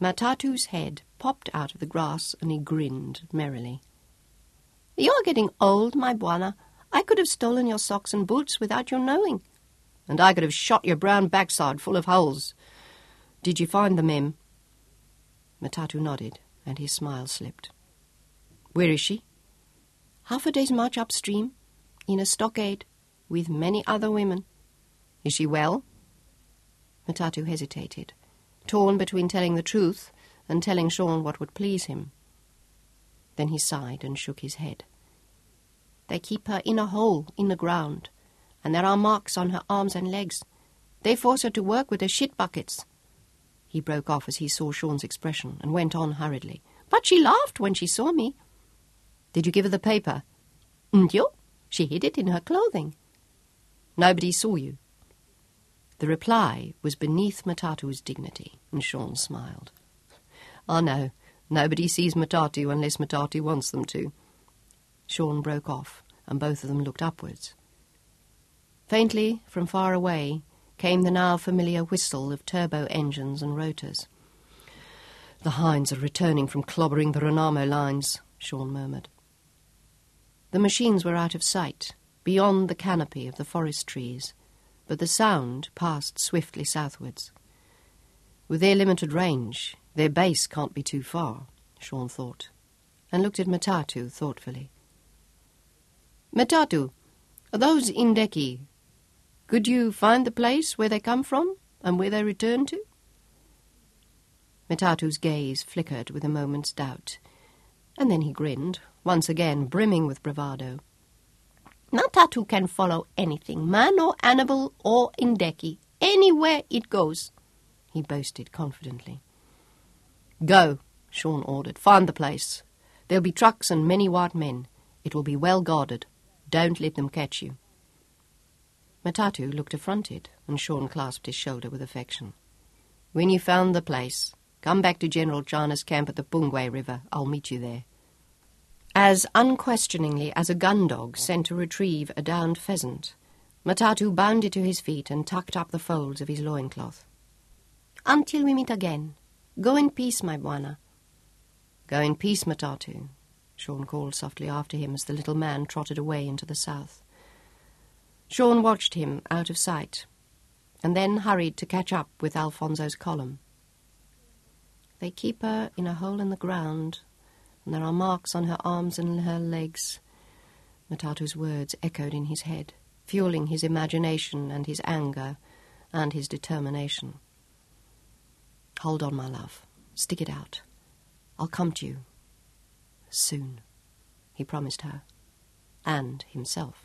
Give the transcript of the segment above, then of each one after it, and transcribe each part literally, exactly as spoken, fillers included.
Matatu's head popped out of the grass and he grinned merrily. "You're getting old, my bwana. I could have stolen your socks and boots without your knowing. And I could have shot your brown backside full of holes. Did you find the Mem?" Matatu nodded, and his smile slipped. "Where is she?" "Half a day's march upstream, in a stockade, with many other women." "Is she well?" Matatu hesitated, torn between telling the truth and telling Sean what would please him. Then he sighed and shook his head. "They keep her in a hole in the ground, and there are marks on her arms and legs. They force her to work with their shit buckets." He broke off as he saw Sean's expression and went on hurriedly. "But she laughed when she saw me." "Did you give her the paper?" "Ndio. She hid it in her clothing." "Nobody saw you?" The reply was beneath Matatu's dignity, and Sean smiled. "Oh no, nobody sees Matatu unless Matatu wants them to." Sean broke off, and both of them looked upwards. Faintly, from far away, came the now familiar whistle of turbo engines and rotors. "The hinds are returning from clobbering the Renamo lines," Sean murmured. The machines were out of sight, beyond the canopy of the forest trees, but the sound passed swiftly southwards. With their limited range, their base can't be too far, Sean thought, and looked at Matatu thoughtfully. "Matatu, those Indeki, could you find the place where they come from and where they return to?" Matatu's gaze flickered with a moment's doubt, and then he grinned, once again brimming with bravado. "Matatu can follow anything, man or animal or Indeki, anywhere it goes," he boasted confidently. "Go," Sean ordered. "Find the place. There'll be trucks and many white men. It will be well guarded. Don't let them catch you." Matatu looked affronted, and Sean clasped his shoulder with affection. "When you found the place, come back to General Chana's camp at the Pungwe River. I'll meet you there." As unquestioningly as a gun dog sent to retrieve a downed pheasant, Matatu bounded to his feet and tucked up the folds of his loincloth. "Until we meet again. Go in peace, my bwana." "Go in peace, Matatu," Sean called softly after him as the little man trotted away into the south. Sean watched him out of sight, and then hurried to catch up with Alfonso's column. "They keep her in a hole in the ground, and there are marks on her arms and her legs." Matatu's words echoed in his head, fueling his imagination and his anger and his determination. "Hold on, my love. Stick it out. I'll come to you. Soon," he promised her, and himself.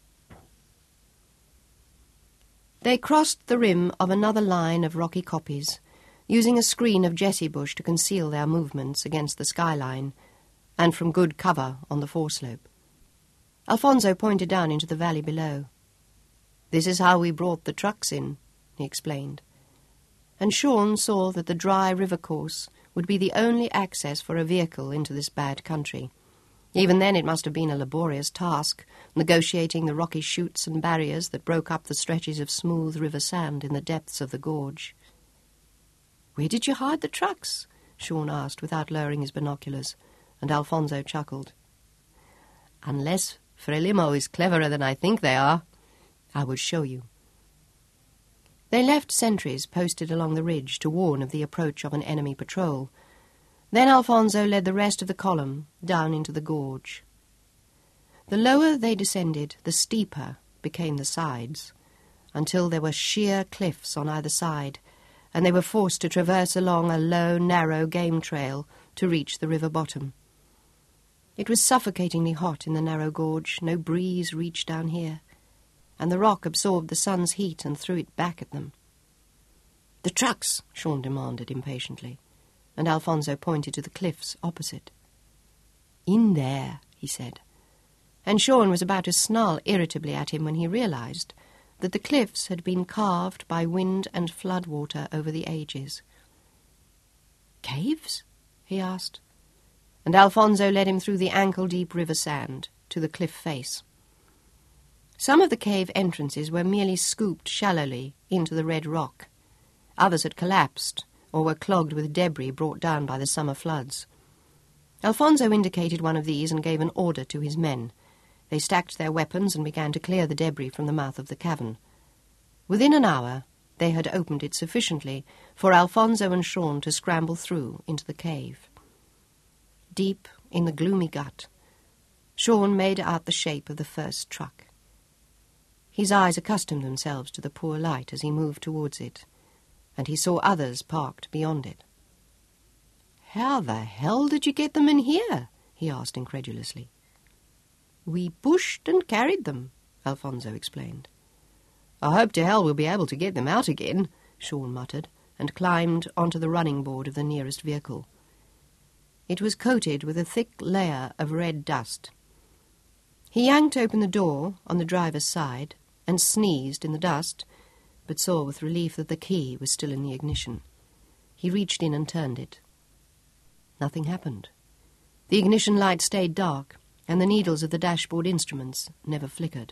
They crossed the rim of another line of rocky koppies, using a screen of jessie bush to conceal their movements against the skyline, and from good cover on the foreslope. Alfonso pointed down into the valley below. "This is how we brought the trucks in," he explained. And Sean saw that the dry river course would be the only access for a vehicle into this bad country. Even then it must have been a laborious task, negotiating the rocky chutes and barriers that broke up the stretches of smooth river sand in the depths of the gorge. "Where did you hide the trucks?" Sean asked without lowering his binoculars, and Alfonso chuckled. "Unless Frelimo is cleverer than I think they are, I will show you." They left sentries posted along the ridge to warn of the approach of an enemy patrol. Then Alfonso led the rest of the column down into the gorge. The lower they descended, the steeper became the sides, until there were sheer cliffs on either side, and they were forced to traverse along a low, narrow game trail to reach the river bottom. It was suffocatingly hot in the narrow gorge. No breeze reached down here, and the rock absorbed the sun's heat and threw it back at them. "The trucks!" Sean demanded impatiently, and Alfonso pointed to the cliffs opposite. "In there," he said, and Sean was about to snarl irritably at him when he realized that the cliffs had been carved by wind and flood water over the ages. "Caves?" he asked, and Alfonso led him through the ankle-deep river sand to the cliff face. Some of the cave entrances were merely scooped shallowly into the red rock. Others had collapsed, or were clogged with debris brought down by the summer floods. Alfonso indicated one of these and gave an order to his men. They stacked their weapons and began to clear the debris from the mouth of the cavern. Within an hour, they had opened it sufficiently for Alfonso and Sean to scramble through into the cave. Deep in the gloomy gut, Sean made out the shape of the first truck. His eyes accustomed themselves to the poor light as he moved towards it, and he saw others parked beyond it. "How the hell did you get them in here?" he asked incredulously. "We pushed and carried them," Alfonso explained. "I hope to hell we'll be able to get them out again," Sean muttered, and climbed onto the running board of the nearest vehicle. It was coated with a thick layer of red dust. He yanked open the door on the driver's side and sneezed in the dust, but saw with relief that the key was still in the ignition. He reached in and turned it. Nothing happened. The ignition light stayed dark, and the needles of the dashboard instruments never flickered.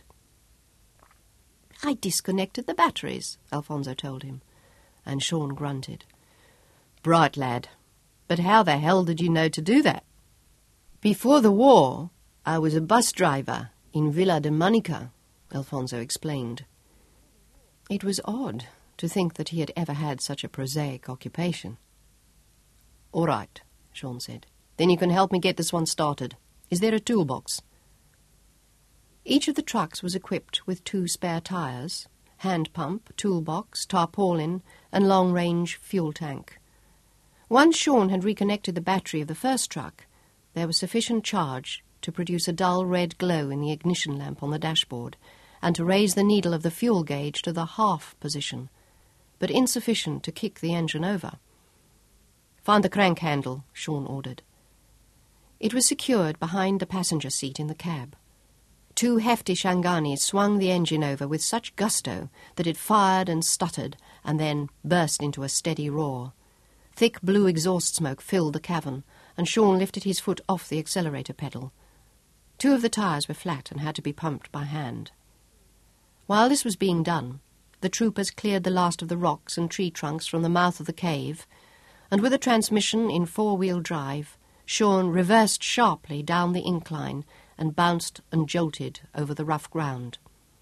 "I disconnected the batteries," Alfonso told him, and Sean grunted. "Bright lad. But how the hell did you know to do that?" "Before the war, I was a bus driver in Villa de Manica," Alfonso explained. It was odd to think that he had ever had such a prosaic occupation. "All right," Sean said. "Then you can help me get this one started. Is there a toolbox?" Each of the trucks was equipped with two spare tires, hand pump, toolbox, tarpaulin, and long-range fuel tank. Once Sean had reconnected the battery of the first truck, there was sufficient charge to produce a dull red glow in the ignition lamp on the dashboard and to raise the needle of the fuel gauge to the half position, but insufficient to kick the engine over. "Find the crank handle," Sean ordered. It was secured behind the passenger seat in the cab. Two hefty Shanganis swung the engine over with such gusto that it fired and stuttered and then burst into a steady roar. Thick blue exhaust smoke filled the cavern, and Sean lifted his foot off the accelerator pedal. Two of the tires were flat and had to be pumped by hand. While this was being done, the troopers cleared the last of the rocks and tree trunks from the mouth of the cave, and with a transmission in four-wheel drive, Sean reversed sharply down the incline and bounced and jolted over the rough ground.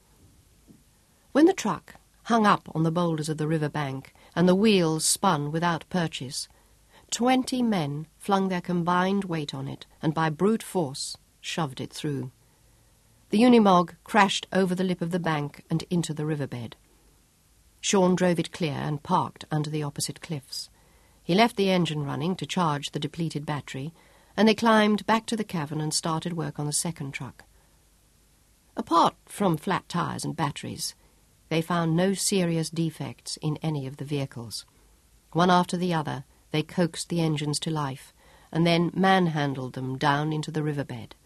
When the truck hung up on the boulders of the river bank and the wheels spun without purchase, twenty men flung their combined weight on it and by brute force shoved it through. The Unimog crashed over the lip of the bank and into the riverbed. Sean drove it clear and parked under the opposite cliffs. He left the engine running to charge the depleted battery, and they climbed back to the cavern and started work on the second truck. Apart from flat tires and batteries, they found no serious defects in any of the vehicles. One after the other, they coaxed the engines to life and then manhandled them down into the riverbed.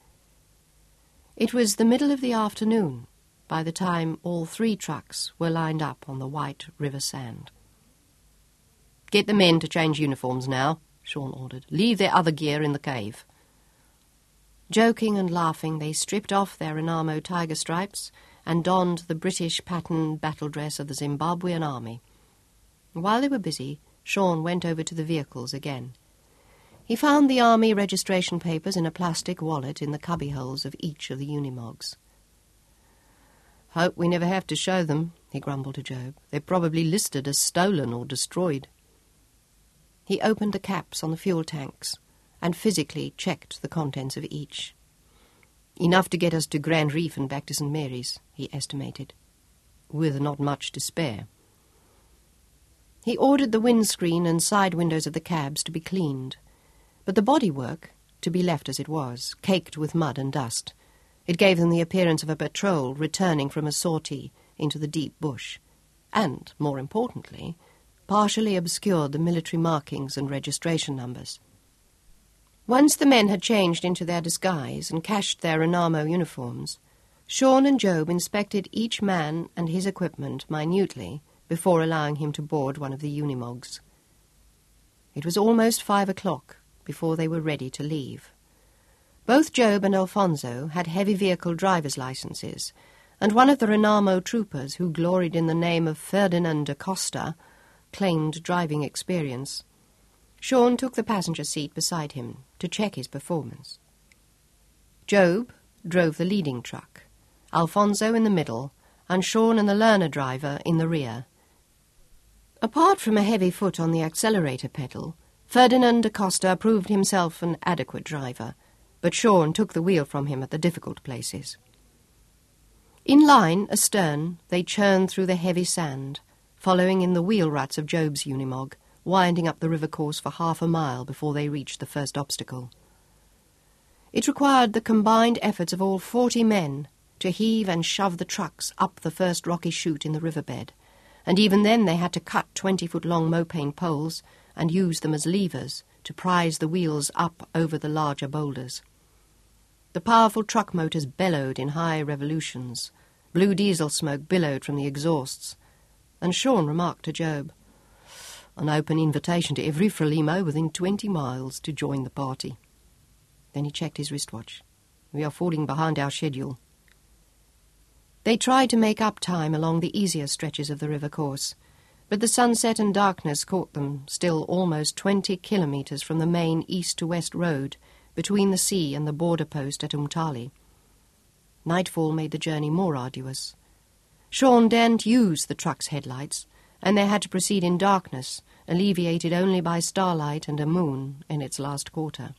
It was the middle of the afternoon by the time all three trucks were lined up on the white river sand. "Get the men to change uniforms now," Sean ordered. "Leave their other gear in the cave." Joking and laughing, they stripped off their Renamo tiger stripes and donned the British pattern battle dress of the Zimbabwean army. While they were busy, Sean went over to the vehicles again. He found the army registration papers in a plastic wallet in the cubbyholes of each of the Unimogs. "Hope we never have to show them," he grumbled to Job. "They're probably listed as stolen or destroyed." He opened the caps on the fuel tanks and physically checked the contents of each. "Enough to get us to Grand Reef and back to Saint Mary's," he estimated, with not much to spare. He ordered the windscreen and side windows of the cabs to be cleaned, but the bodywork to be left as it was, caked with mud and dust. It gave them the appearance of a patrol returning from a sortie into the deep bush, and, more importantly, partially obscured the military markings and registration numbers. Once the men had changed into their disguise and cached their Renamo uniforms, Sean and Job inspected each man and his equipment minutely before allowing him to board one of the Unimogs. It was almost five o'clock before they were ready to leave. Both Job and Alfonso had heavy vehicle driver's licenses, and one of the Renamo troopers, who gloried in the name of Ferdinand da Costa, claimed driving experience, Sean took the passenger seat beside him to check his performance. Job drove the leading truck, Alfonso in the middle, and Sean and the learner driver in the rear. Apart from a heavy foot on the accelerator pedal, Ferdinand da Costa proved himself an adequate driver, but Sean took the wheel from him at the difficult places. In line, astern, they churned through the heavy sand, following in the wheel ruts of Job's Unimog, winding up the river course for half a mile before they reached the first obstacle. It required the combined efforts of all forty men to heave and shove the trucks up the first rocky chute in the riverbed, and even then they had to cut twenty-foot-long mopane poles and use them as levers to prise the wheels up over the larger boulders. The powerful truck motors bellowed in high revolutions. Blue diesel smoke billowed from the exhausts, and Sean remarked to Job, "An open invitation to every Frelimo within twenty miles to join the party." Then he checked his wristwatch. "We are falling behind our schedule." They tried to make up time along the easier stretches of the river course, but the sunset and darkness caught them still almost twenty kilometres from the main east-to-west road between the sea and the border post at Umtali. Nightfall made the journey more arduous. Sean daren't use the truck's headlights, and they had to proceed in darkness, alleviated only by starlight and a moon in its last quarter.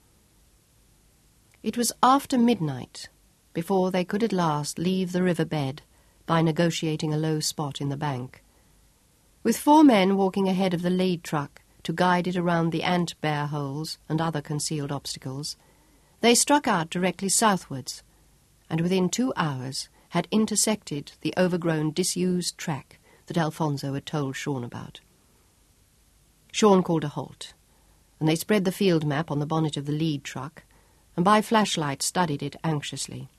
It was after midnight before they could at last leave the river bed by negotiating a low spot in the bank. With four men walking ahead of the lead truck to guide it around the ant bear holes and other concealed obstacles, they struck out directly southwards, and within two hours had intersected the overgrown, disused track that Alfonso had told Sean about. Sean called a halt, and they spread the field map on the bonnet of the lead truck, and by flashlight studied it anxiously.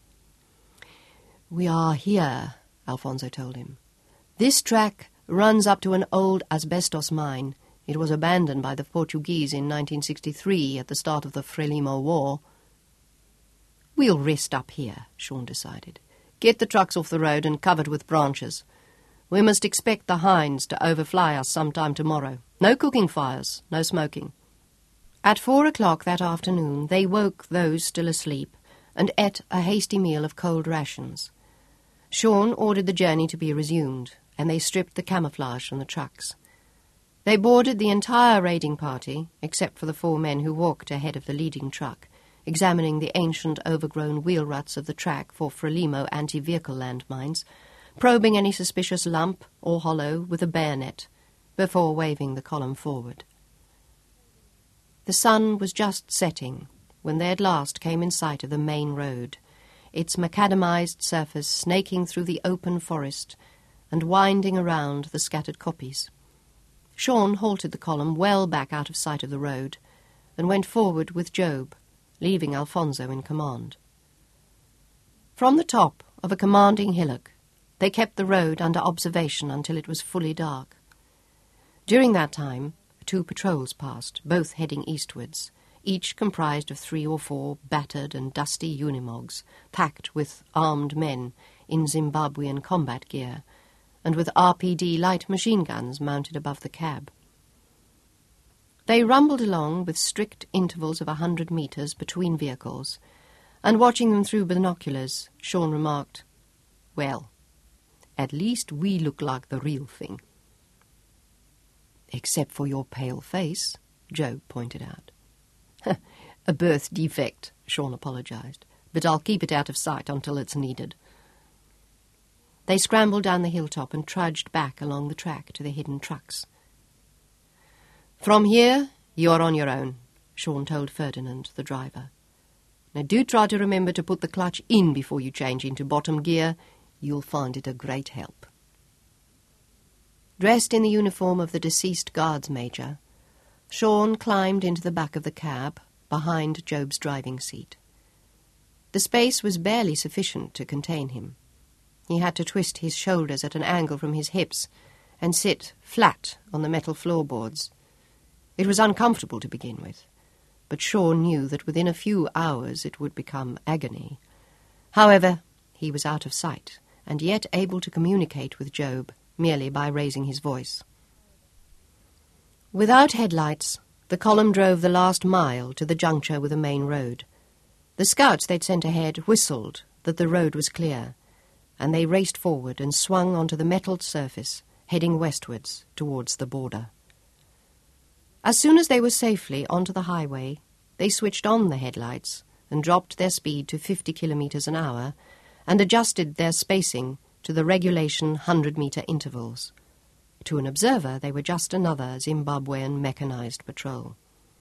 "We are here," Alfonso told him. "This track runs up to an old asbestos mine. It was abandoned by the Portuguese in nineteen sixty-three at the start of the Frelimo War." "We'll rest up here," Sean decided. "Get the trucks off the road and covered with branches. We must expect the hinds to overfly us sometime tomorrow. No cooking fires, no smoking." At four o'clock that afternoon they woke those still asleep and ate a hasty meal of cold rations. Sean ordered the journey to be resumed, and they stripped the camouflage from the trucks. They boarded the entire raiding party, except for the four men who walked ahead of the leading truck, examining the ancient overgrown wheel ruts of the track for Frelimo anti-vehicle landmines, probing any suspicious lump or hollow with a bayonet, before waving the column forward. The sun was just setting when they at last came in sight of the main road, its macadamized surface snaking through the open forest and winding around the scattered kopjes. Sean halted the column well back out of sight of the road and went forward with Job, leaving Alfonso in command. From the top of a commanding hillock, they kept the road under observation until it was fully dark. During that time, two patrols passed, both heading eastwards, each comprised of three or four battered and dusty Unimogs, packed with armed men in Zimbabwean combat gear, and with R P D light machine guns mounted above the cab. They rumbled along with strict intervals of a hundred metres between vehicles, and watching them through binoculars, Sean remarked, "Well, at least we look like the real thing." "Except for your pale face," Job pointed out. "A birth defect," Sean apologised, "but I'll keep it out of sight until it's needed." They scrambled down the hilltop and trudged back along the track to the hidden trucks. "From here, you're on your own," Sean told Ferdinand, the driver. "Now do try to remember to put the clutch in before you change into bottom gear. You'll find it a great help." Dressed in the uniform of the deceased guards major, Sean climbed into the back of the cab, behind Job's driving seat. The space was barely sufficient to contain him. He had to twist his shoulders at an angle from his hips and sit flat on the metal floorboards. It was uncomfortable to begin with, but Sean knew that within a few hours it would become agony. However, he was out of sight, and yet able to communicate with Job merely by raising his voice. Without headlights, the column drove the last mile to the juncture with the main road. The scouts they'd sent ahead whistled that the road was clear, and they raced forward and swung onto the metalled surface, heading westwards towards the border. As soon as they were safely onto the highway, they switched on the headlights and dropped their speed to fifty kilometres an hour and adjusted their spacing to the regulation hundred-metre intervals. To an observer, they were just another Zimbabwean mechanized patrol.